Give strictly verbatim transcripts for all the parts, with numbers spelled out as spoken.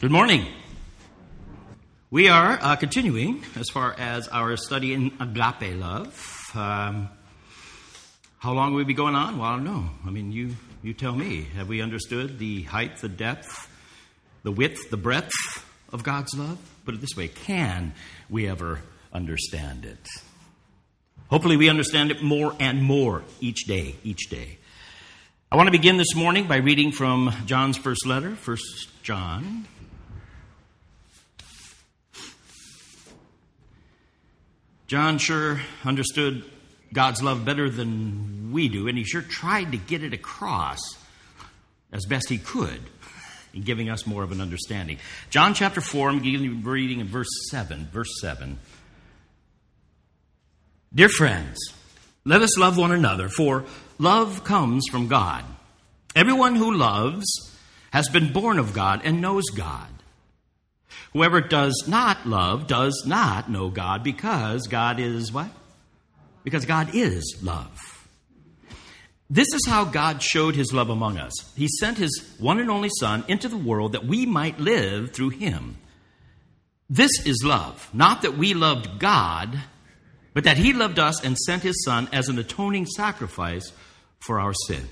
Good morning. We are uh, continuing as far as our study in agape love. Um, how long will we be going on? Well, I don't know. I mean, you, you tell me. Have we understood the height, the depth, the width, the breadth of God's love? Put it this way, can we ever understand it? Hopefully we understand it more and more each day, each day. I want to begin this morning by reading from John's first letter, First John. John sure understood God's love better than we do, and he sure tried to get it across as best he could in giving us more of an understanding. John chapter four, I'm beginning reading in verse seven. Verse seven. Dear friends, let us love one another, for love comes from God. Everyone who loves has been born of God and knows God. Whoever does not love does not know God, because God is what? Because God is love. This is how God showed his love among us. He sent his one and only Son into the world that we might live through him. This is love, not that we loved God, but that he loved us and sent his Son as an atoning sacrifice for our sins.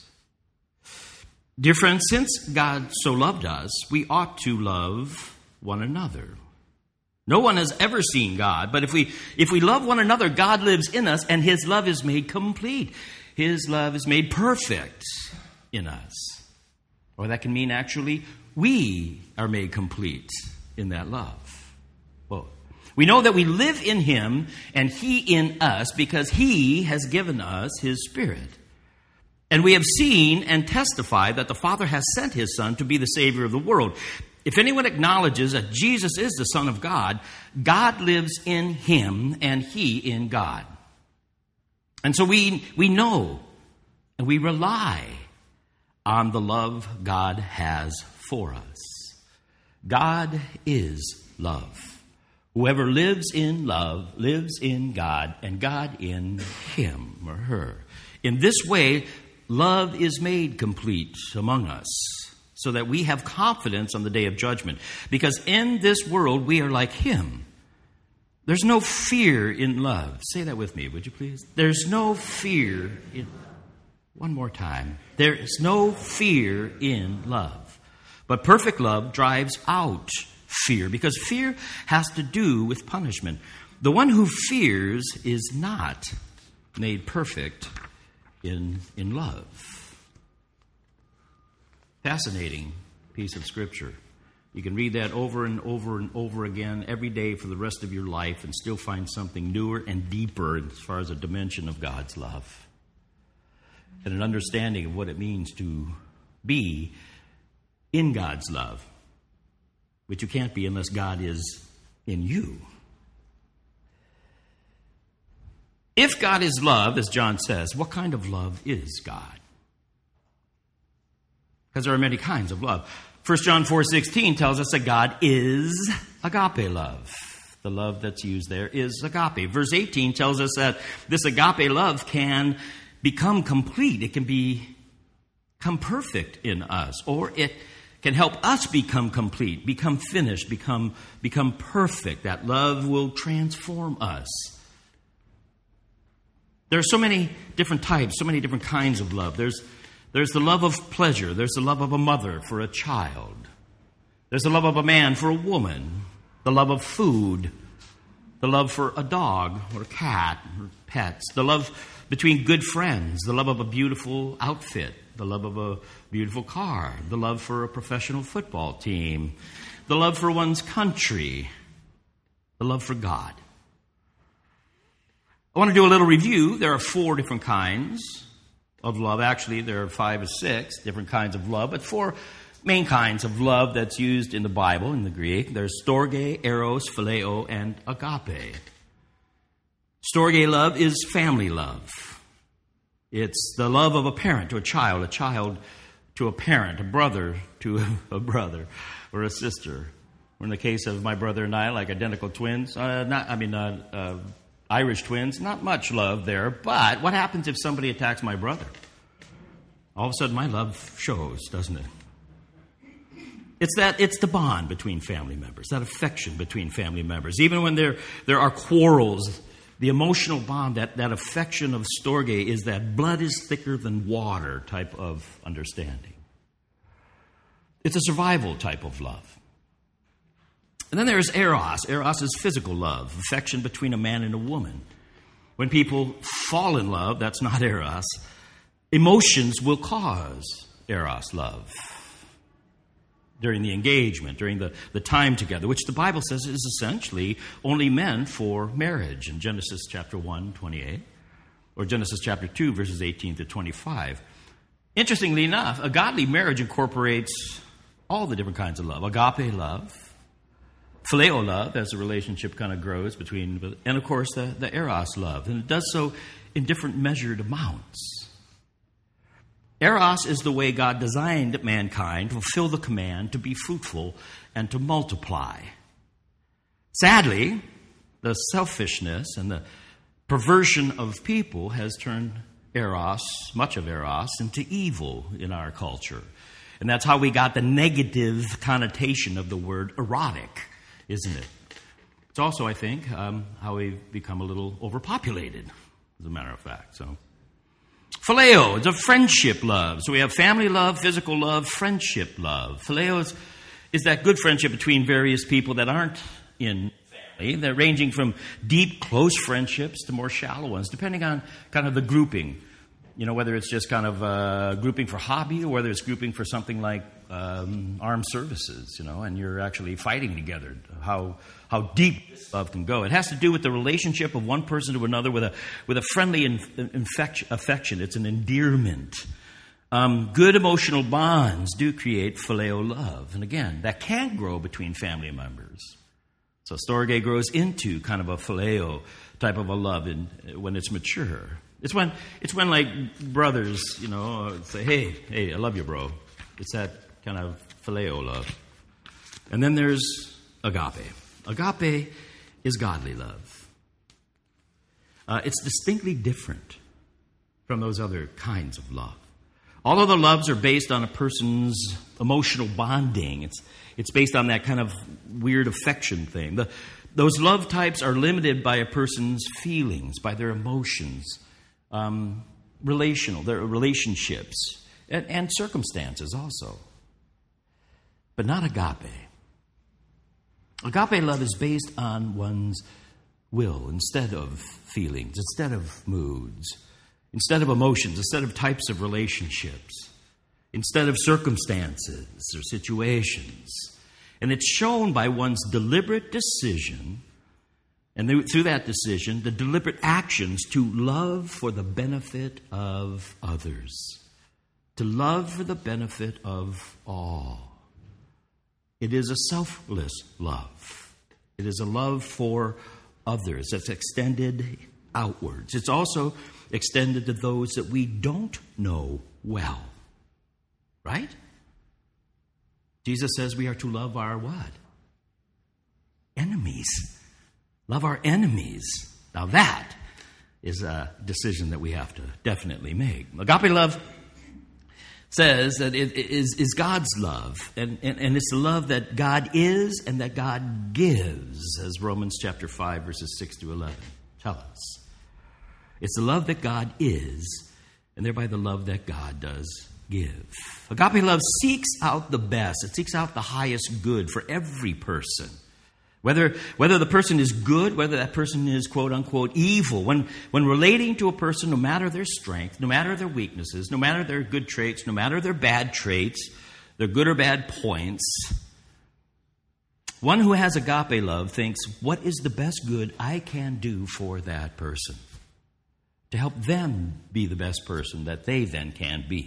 Dear friends, since God so loved us, we ought to love one another. No one has ever seen God, but if we if we love one another, God lives in us, and his love is made complete. His love is made perfect in us. Or that can mean actually we are made complete in that love. Well, we know that we live in him and he in us because he has given us his Spirit. And we have seen and testified that the Father has sent his Son to be the Savior of the world. If anyone acknowledges that Jesus is the Son of God, God lives in him and he in God. And so we, we know and we rely on the love God has for us. God is love. Whoever lives in love lives in God, and God in him or her. In this way, love is made complete among us, so that we have confidence on the day of judgment. Because in this world, we are like him. There's no fear in love. Say that with me, would you please? There's no fear in... One more time. There is no fear in love. But perfect love drives out fear, because fear has to do with punishment. The one who fears is not made perfect in, in love. Fascinating piece of Scripture. You can read that over and over and over again every day for the rest of your life and still find something newer and deeper as far as a dimension of God's love and an understanding of what it means to be in God's love, which you can't be unless God is in you. If God is love, as John says, what kind of love is God? Because there are many kinds of love. First John four sixteen tells us that God is agape love. The love that's used there is agape. Verse eighteen tells us that this agape love can become complete. It can be, become perfect in us. Or it can help us become complete, become finished, become, become perfect. That love will transform us. There are so many different types, so many different kinds of love. There's There's the love of pleasure. There's the love of a mother for a child. There's the love of a man for a woman. The love of food. The love for a dog or a cat or pets. The love between good friends. The love of a beautiful outfit. The love of a beautiful car. The love for a professional football team. The love for one's country. The love for God. I want to do a little review. There are four different kinds of love. Actually, there are five or six different kinds of love, but four main kinds of love that's used in the Bible, in the Greek. There's storge, eros, phileo, and agape. Storge love is family love. It's the love of a parent to a child, a child to a parent, a brother to a brother or a sister. Or in the case of my brother and I, like identical twins, uh, not, I mean, uh, uh, Irish twins, not much love there, but what happens if somebody attacks my brother? All of a sudden, my love shows, doesn't it? It's that it's the bond between family members, that affection between family members. Even when there, there are quarrels, the emotional bond, that, that affection of storge is that blood is thicker than water type of understanding. It's a survival type of love. And then there's eros. Eros is physical love, affection between a man and a woman. When people fall in love, that's not eros. Emotions will cause eros love during the engagement, during the, the time together, which the Bible says is essentially only meant for marriage in Genesis chapter one, twenty-eight, or Genesis chapter two, verses eighteen to twenty-five. Interestingly enough, a godly marriage incorporates all the different kinds of love. Agape love, phileo love, as the relationship kind of grows between, and of course the, the eros love. And it does so in different measured amounts. Eros is the way God designed mankind to fulfill the command to be fruitful and to multiply. Sadly, the selfishness and the perversion of people has turned eros, much of eros, into evil in our culture. And that's how we got the negative connotation of the word erotic, isn't it? It's also, I think, um, how we've become a little overpopulated, as a matter of fact. So, phileo is a friendship love. So we have family love, physical love, friendship love. Phileo is, is that good friendship between various people that aren't in family. They're ranging from deep, close friendships to more shallow ones, depending on kind of the grouping. You know, whether it's just kind of uh, grouping for hobby or whether it's grouping for something like um, armed services, you know, and you're actually fighting together. How how deep this love can go. It has to do with the relationship of one person to another with a with a friendly in, infect, affection. It's an endearment. Um, good emotional bonds do create phileo love. And again, that can grow between family members. So storge grows into kind of a phileo type of a love in, when it's mature. It's when it's when like brothers, you know, say, hey, hey, I love you, bro. It's that kind of phileo love. And then there's agape. Agape is godly love. Uh, it's distinctly different from those other kinds of love. All other loves are based on a person's emotional bonding. It's it's based on that kind of weird affection thing. The, those love types are limited by a person's feelings, by their emotions. Um, relational, their relationships, and, and circumstances also. But not agape. Agape love is based on one's will instead of feelings, instead of moods, instead of emotions, instead of types of relationships, instead of circumstances or situations. And it's shown by one's deliberate decision. And through that decision, the deliberate actions to love for the benefit of others. To love for the benefit of all. It is a selfless love. It is a love for others that's extended outwards. It's also extended to those that we don't know well. Right? Jesus says we are to love our what? Enemies. Love our enemies. Now that is a decision that we have to definitely make. Agape love says that it is, is God's love. And, and, and it's the love that God is and that God gives, as Romans chapter five, verses six to eleven tell us. It's the love that God is, and thereby the love that God does give. Agape love seeks out the best. It seeks out the highest good for every person. Whether whether the person is good, whether that person is quote-unquote evil. When, when relating to a person, no matter their strength, no matter their weaknesses, no matter their good traits, no matter their bad traits, their good or bad points, one who has agape love thinks, what is the best good I can do for that person? To help them be the best person that they then can be.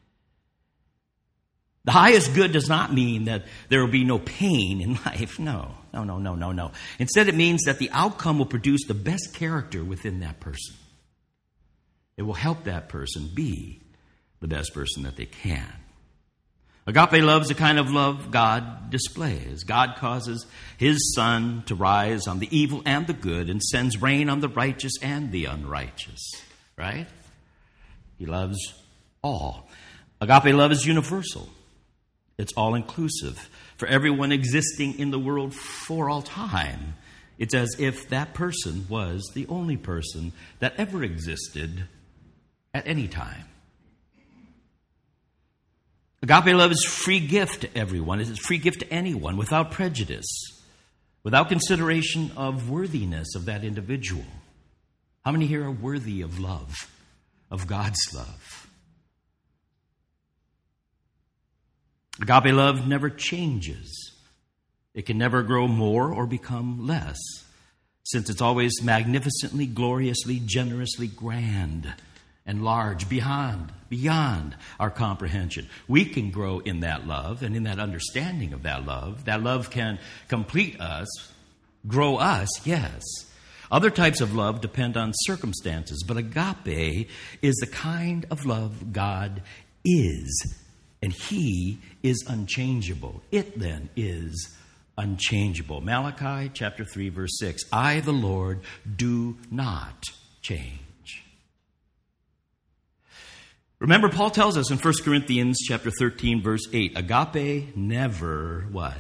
The highest good does not mean that there will be no pain in life. No, no, no, no, no, no. Instead, it means that the outcome will produce the best character within that person. It will help that person be the best person that they can. Agape love is the kind of love God displays. God causes His sun to rise on the evil and the good and sends rain on the righteous and the unrighteous. Right? He loves all. Agape love is universal. It's all-inclusive. for everyone existing in the world for all time. It's as if that person was the only person that ever existed at any time. Agape love is free gift to everyone. It's free gift to anyone without prejudice, without consideration of worthiness of that individual. How many here are worthy of love, of God's love? Agape love never changes. It can never grow more or become less, since it's always magnificently, gloriously, generously grand and large, beyond, beyond our comprehension. We can grow in that love and in that understanding of that love. That love can complete us, grow us, yes. Other types of love depend on circumstances, but agape is the kind of love God is, and He is unchangeable. It then is unchangeable. Malachi chapter three, verse six, I, the Lord, do not change. Remember, Paul tells us in First Corinthians chapter thirteen, verse eight, agape never what?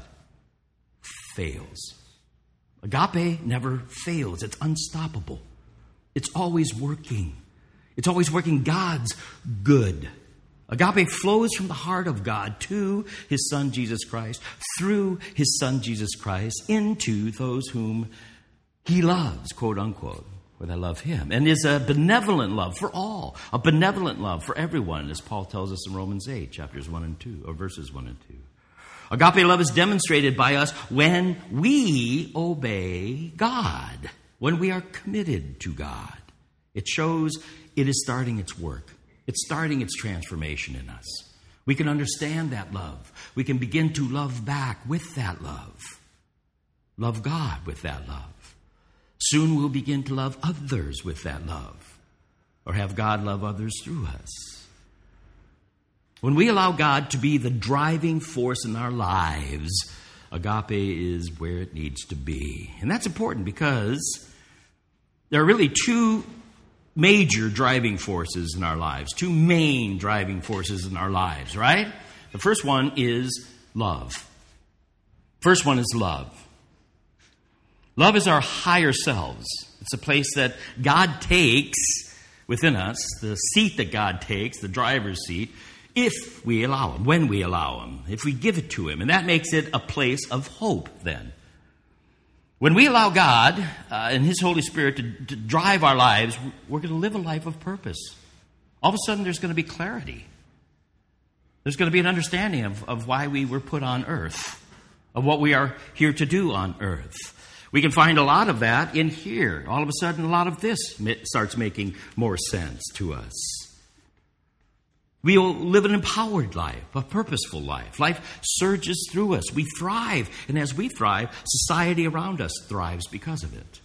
Fails. Agape never fails. It's unstoppable. It's always working. It's always working God's good. Agape flows from the heart of God to His Son Jesus Christ, through His Son Jesus Christ, into those whom He loves, quote unquote. Or they love Him, and is a benevolent love for all, a benevolent love for everyone, as Paul tells us in Romans eight, chapters one and two, or verses one and two. Agape love is demonstrated by us when we obey God, when we are committed to God. It shows it is starting its work. It's starting its transformation in us. We can understand that love. We can begin to love back with that love. Love God with that love. Soon we'll begin to love others with that love, or have God love others through us. When we allow God to be the driving force in our lives, agape is where it needs to be. And that's important because there are really two major driving forces in our lives, two main driving forces in our lives, right? The first one is love. First one is love. Love is our higher selves. It's a place that God takes within us, the seat that God takes, the driver's seat, if we allow Him, when we allow Him, if we give it to Him. And that makes it a place of hope then. When we allow God uh, and His Holy Spirit to, to drive our lives, we're going to live a life of purpose. All of a sudden there's going to be clarity. There's going to be an understanding of, of why we were put on earth, of what we are here to do on earth. We can find a lot of that in here. All of a sudden, a lot of this starts making more sense to us. We'll live an empowered life, a purposeful life. Life surges through us. We thrive. And as we thrive, society around us thrives because of it.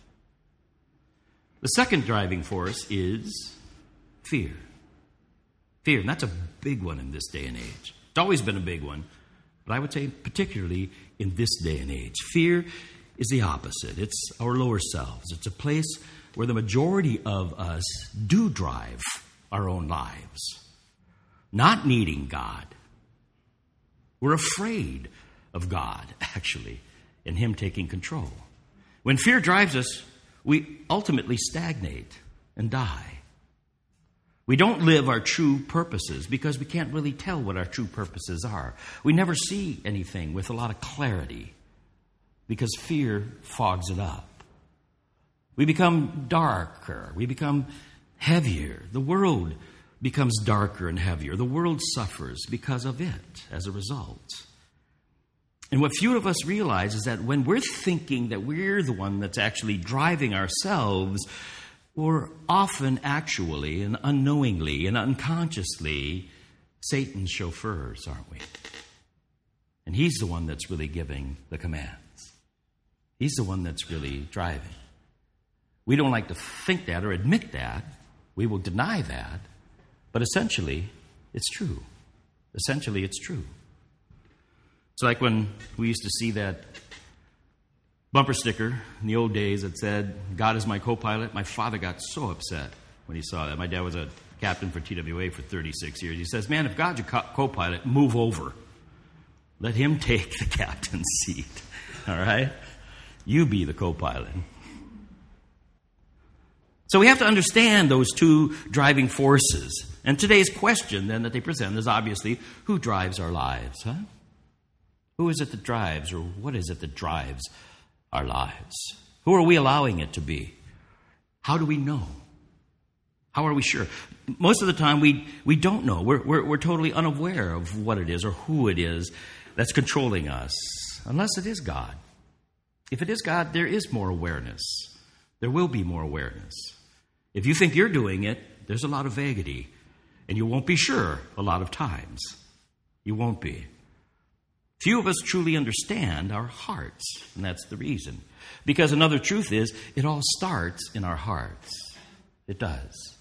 The second driving force is fear. Fear, and that's a big one in this day and age. It's always been a big one, but I would say particularly in this day and age. Fear is the opposite. It's our lower selves. It's a place where the majority of us do drive our own lives, not needing God. We're afraid of God, actually, and Him taking control. When fear drives us, we ultimately stagnate and die. We don't live our true purposes because we can't really tell what our true purposes are. We never see anything with a lot of clarity, because fear fogs it up. We become darker. We become heavier. The world becomes darker and heavier. The world suffers because of it as a result. And what few of us realize is that when we're thinking that we're the one that's actually driving ourselves, we're often actually and unknowingly and unconsciously Satan's chauffeurs, aren't we? And he's the one that's really giving the commands. He's the one that's really driving. We don't like to think that or admit that. We will deny that. But essentially, it's true. Essentially, it's true. It's like when we used to see that bumper sticker in the old days that said, God is my co-pilot. My father got so upset when he saw that. My dad was a captain for T W A for thirty-six years. He says, man, if God's your co- co-pilot, move over. Let him take the captain's seat. All right? You be the co-pilot. So we have to understand those two driving forces. And today's question then that they present is obviously, who drives our lives? Huh? Who is it that drives, or what is it that drives our lives? Who are we allowing it to be? How do we know? How are we sure? Most of the time we, we don't know. We're, we're, we're totally unaware of what it is or who it is that's controlling us, unless it is God. If it is God, there is more awareness. There will be more awareness. If you think you're doing it, there's a lot of vagary, and you won't be sure a lot of times. You won't be. Few of us truly understand our hearts, and that's the reason. Because another truth is, it all starts in our hearts. It does.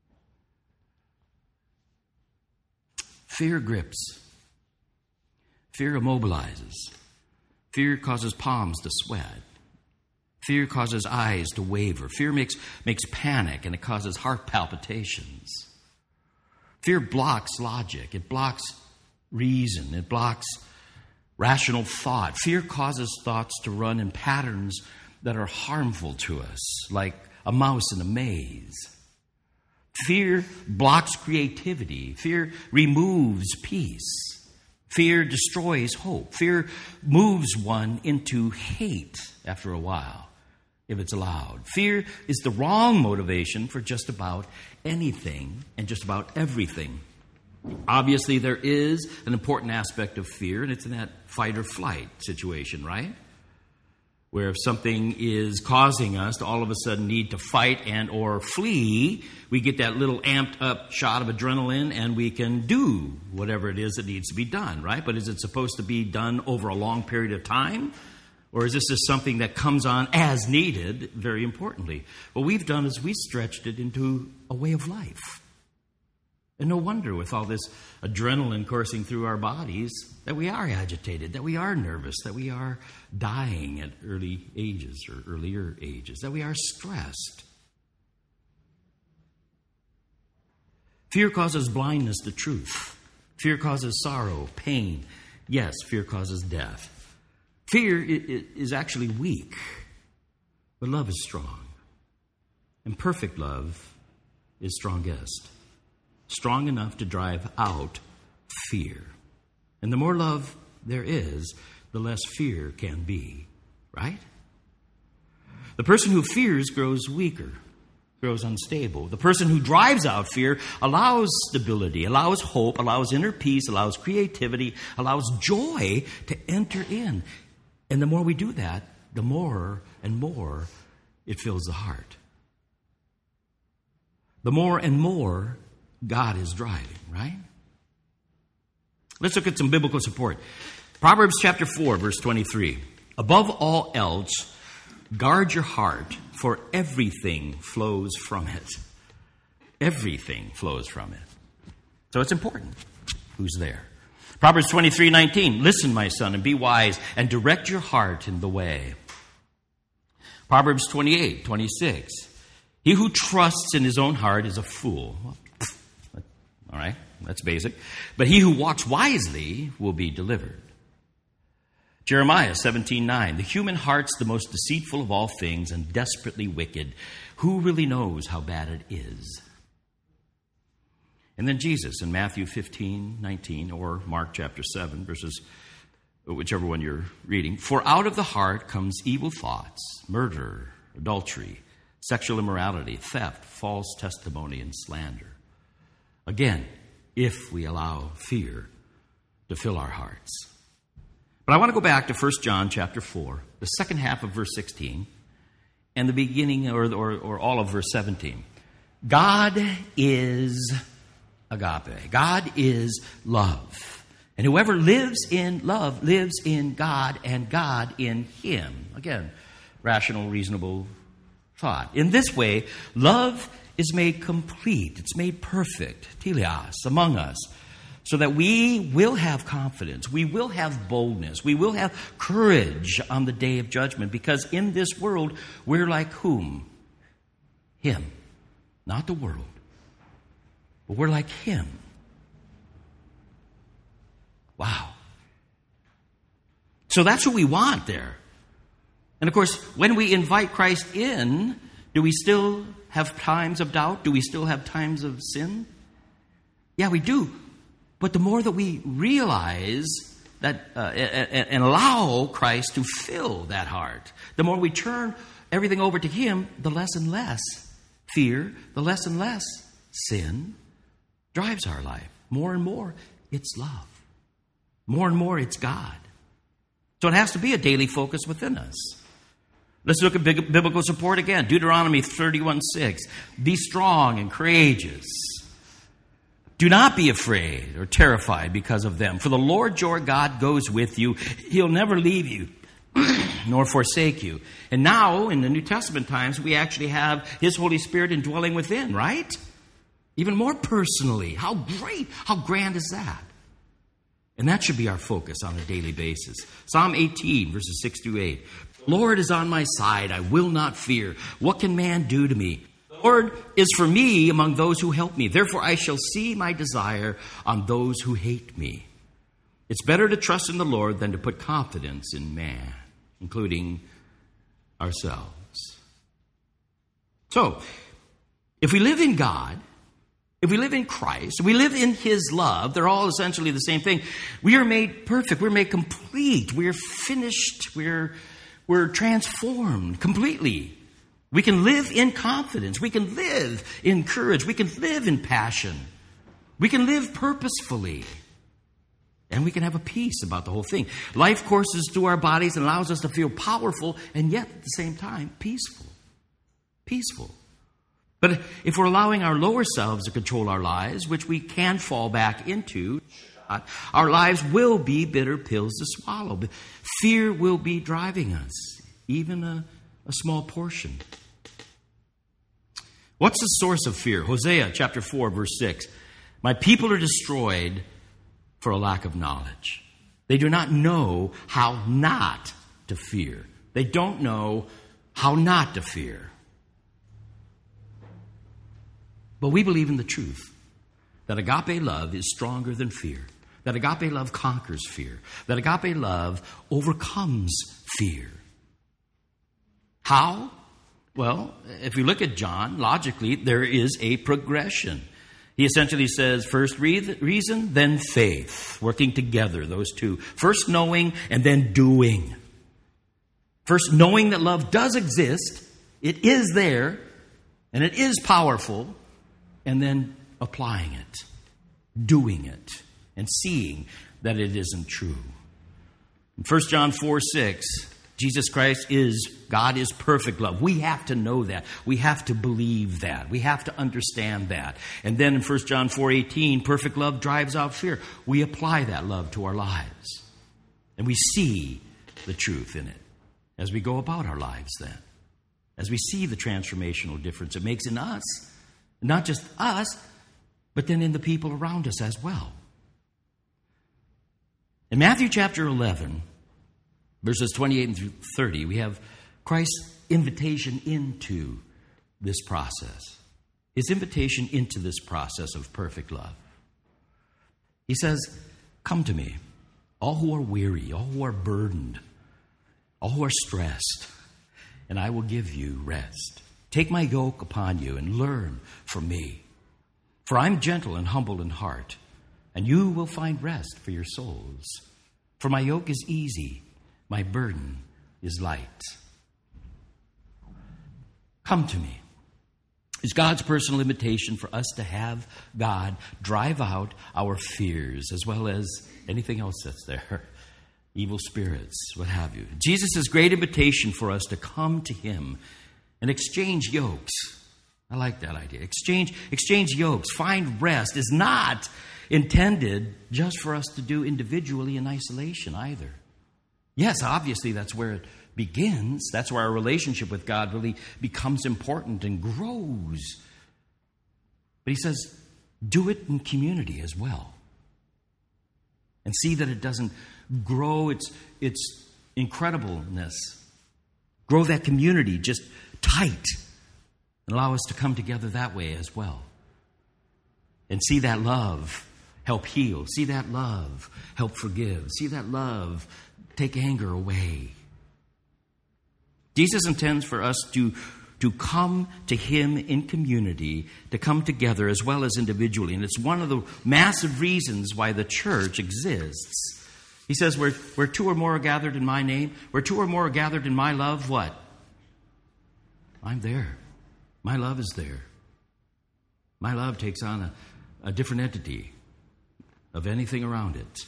Fear grips. Fear immobilizes. Fear causes palms to sweat. Fear causes eyes to waver. Fear makes, makes panic, and it causes heart palpitations. Fear blocks logic. It blocks reason. It blocks rational thought. Fear causes thoughts to run in patterns that are harmful to us, like a mouse in a maze. Fear blocks creativity. Fear removes peace. Fear destroys hope. Fear moves one into hate after a while, if it's allowed. Fear is the wrong motivation for just about anything and just about everything. Obviously, there is an important aspect of fear, and it's in that fight or flight situation, right? Where if something is causing us to all of a sudden need to fight and or flee, we get that little amped up shot of adrenaline and we can do whatever it is that needs to be done, right? But is it supposed to be done over a long period of time? Or is this just something that comes on as needed, very importantly? What we've done is we stretched it into a way of life. And no wonder with all this adrenaline coursing through our bodies that we are agitated, that we are nervous, that we are dying at early ages or earlier ages, that we are stressed. Fear causes blindness to truth. Fear causes sorrow, pain. Yes, fear causes death. Fear is actually weak, but love is strong. And perfect love is strongest. Strong enough to drive out fear. And the more love there is, the less fear can be, right? The person who fears grows weaker, grows unstable. The person who drives out fear allows stability, allows hope, allows inner peace, allows creativity, allows joy to enter in. And the more we do that, the more and more it fills the heart. The more and more God is driving, right? Let's look at some biblical support. Proverbs chapter four, verse twenty-three. Above all else, guard your heart, for everything flows from it. Everything flows from it. So it's important who's there. Proverbs twenty-three nineteen. Listen, my son, and be wise, and direct your heart in the way. Proverbs twenty-eight twenty-six. He who trusts in his own heart is a fool. All right, that's basic. But he who walks wisely will be delivered. Jeremiah seventeen nine. The human heart's the most deceitful of all things and desperately wicked. Who really knows how bad it is? And then Jesus in Matthew fifteen nineteen, or Mark chapter seven, verses, whichever one you're reading. For out of the heart comes evil thoughts, murder, adultery, sexual immorality, theft, false testimony, and slander. Again, if we allow fear to fill our hearts. But I want to go back to First John chapter four, the second half of verse sixteen, and the beginning or, or, or all of verse seventeen. God is agape. God is love. And whoever lives in love lives in God and God in him. Again, rational, reasonable thought. In this way, love is made complete. It's made perfect, teleos, among us, so that we will have confidence. We will have boldness. We will have courage on the day of judgment, because in this world, we're like whom? Him. Not the world, but we're like him. Wow. So that's what we want there. And of course, when we invite Christ in, do we still have times of doubt? Do we still have times of sin? Yeah, we do. But the more that we realize that uh, and, and allow Christ to fill that heart, the more we turn everything over to Him, the less and less fear, the less and less sin drives our life. More and more, it's love. More and more, it's God. So it has to be a daily focus within us. Let's look at biblical support again. Deuteronomy thirty-one six. Be strong and courageous. Do not be afraid or terrified because of them. For the Lord your God goes with you. He'll never leave you nor forsake you. And now, in the New Testament times, we actually have His Holy Spirit indwelling within, right? Even more personally. How great, how grand is that? And that should be our focus on a daily basis. Psalm eighteen, verses six through eight. The Lord is on my side. I will not fear. What can man do to me? The Lord is for me among those who help me. Therefore I shall see my desire on those who hate me. It's better to trust in the Lord than to put confidence in man, including ourselves. So, if we live in God, if we live in Christ, we live in His love, they're all essentially the same thing. We are made perfect. We're made complete. We're finished. We're, we're transformed completely. We can live in confidence. We can live in courage. We can live in passion. We can live purposefully. And we can have a peace about the whole thing. Life courses through our bodies and allows us to feel powerful and yet at the same time peaceful. Peaceful. But if we're allowing our lower selves to control our lives, which we can fall back into, our lives will be bitter pills to swallow. Fear will be driving us, even a, a small portion. What's the source of fear? Hosea chapter four, verse six. My people are destroyed for a lack of knowledge. They do not know how not to fear. They don't know how not to fear. But we believe in the truth that agape love is stronger than fear, that agape love conquers fear, that agape love overcomes fear. How? Well, if we look at John, logically, there is a progression. He essentially says, first reason, then faith, working together, those two. First knowing and then doing. First knowing that love does exist, it is there, and it is powerful, and then applying it, doing it, and seeing that it isn't true. In First John four six, Jesus Christ is, God is perfect love. We have to know that. We have to believe that. We have to understand that. And then in First John four eighteen, perfect love drives out fear. We apply that love to our lives. And we see the truth in it as we go about our lives then. As we see the transformational difference it makes in us. Not just us, but then in the people around us as well. In Matthew chapter eleven, verses twenty-eight through thirty, we have Christ's invitation into this process. His invitation into this process of perfect love. He says, come to me, all who are weary, all who are burdened, all who are stressed, and I will give you rest. Take my yoke upon you and learn from me. For I'm gentle and humble in heart, and you will find rest for your souls. For my yoke is easy, my burden is light. Come to me. It's God's personal invitation for us to have God drive out our fears as well as anything else that's there. Evil spirits, what have you. Jesus' great invitation for us to come to Him and exchange yokes. I like that idea. Exchange, exchange yokes. Find rest is not intended just for us to do individually in isolation either. Yes, obviously that's where it begins. That's where our relationship with God really becomes important and grows. But He says, do it in community as well. And see that it doesn't grow its, its incredibleness. Grow that community just tight and allow us to come together that way as well. And see that love help heal. See that love help forgive. See that love take anger away. Jesus intends for us to, to come to him in community, to come together as well as individually. And it's one of the massive reasons why the church exists. He says, where, where two or more are gathered in my name, where two or more are gathered in my love, what? I'm there. My love is there. My love takes on a, a different entity of anything around it.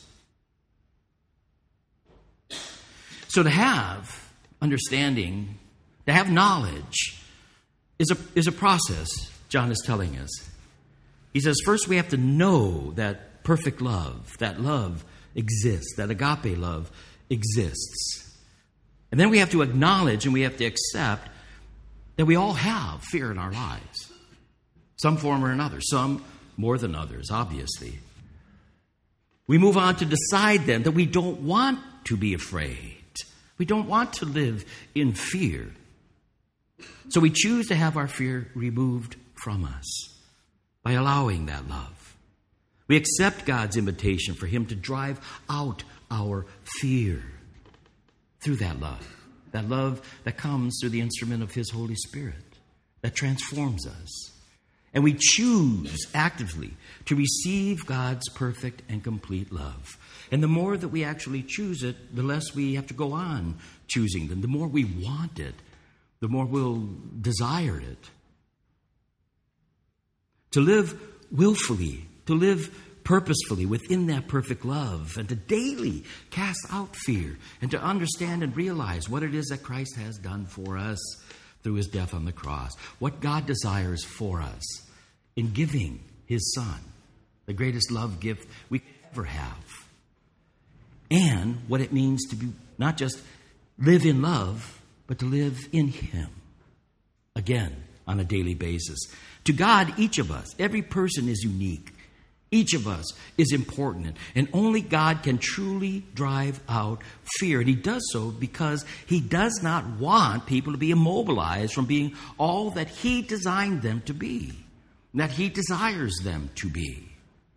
So to have understanding, to have knowledge, is a, is a process, John is telling us. He says, first we have to know that perfect love, that love exists, that agape love exists. And then we have to acknowledge and we have to accept that we all have fear in our lives. Some form or another, some more than others, obviously. We move on to decide then that we don't want to be afraid. We don't want to live in fear. So we choose to have our fear removed from us by allowing that love. We accept God's invitation for him to drive out our fear through that love. That love that comes through the instrument of his Holy Spirit that transforms us. And we choose actively to receive God's perfect and complete love. And the more that we actually choose it, the less we have to go on choosing them. The more we want it, the more we'll desire it. To live willfully, to live purposefully within that perfect love, and to daily cast out fear, and to understand and realize what it is that Christ has done for us through his death on the cross. What God desires for us in giving his Son, the greatest love gift we could ever have. And what it means to be not just live in love, but to live in him. Again, on a daily basis. To God, each of us, every person is unique. Each of us is important. And only God can truly drive out fear. And he does so because he does not want people to be immobilized from being all that he designed them to be. That he desires them to be.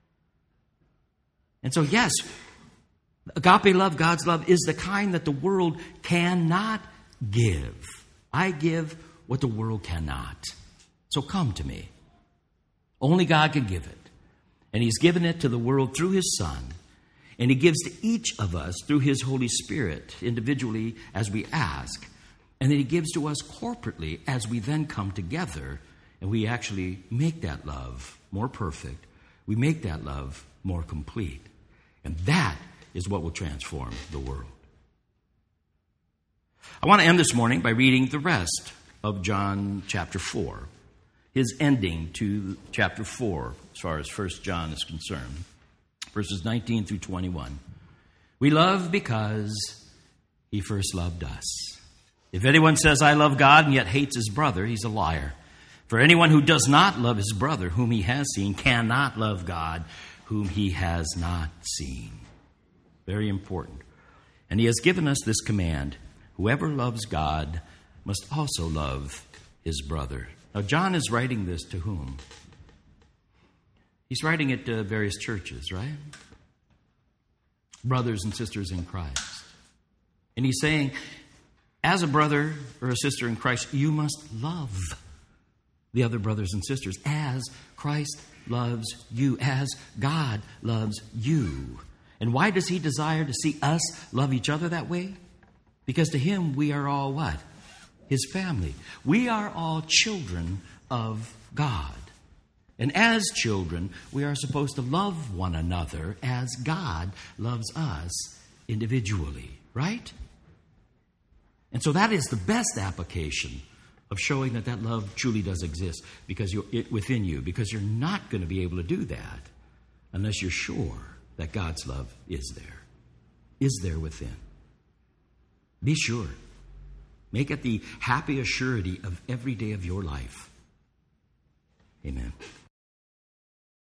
And so, yes, agape love, God's love, is the kind that the world cannot give. I give what the world cannot. So come to me. Only God can give it. And he's given it to the world through his Son. And he gives to each of us through his Holy Spirit, individually as we ask. And then he gives to us corporately as we then come together and we actually make that love more perfect. We make that love more complete. And that is what will transform the world. I want to end this morning by reading the rest of John chapter four. His ending to chapter four, as far as First John is concerned. Verses nineteen through twenty-one. We love because he first loved us. If anyone says, I love God, and yet hates his brother, he's a liar. For anyone who does not love his brother, whom he has seen, cannot love God, whom he has not seen. Very important. And he has given us this command: whoever loves God must also love his brother. Now, John is writing this to whom? He's writing it to various churches, right? Brothers and sisters in Christ. And he's saying, as a brother or a sister in Christ, you must love the other brothers and sisters as Christ loves you, as God loves you. And why does he desire to see us love each other that way? Because to him, we are all what? His family. We are all children of God. And as children, we are supposed to love one another as God loves us individually, right? And so that is the best application of showing that that love truly does exist because you're it within you, because you're not going to be able to do that unless you're sure that God's love is there, is there within. Be sure. Make it the happy assurity of every day of your life. Amen.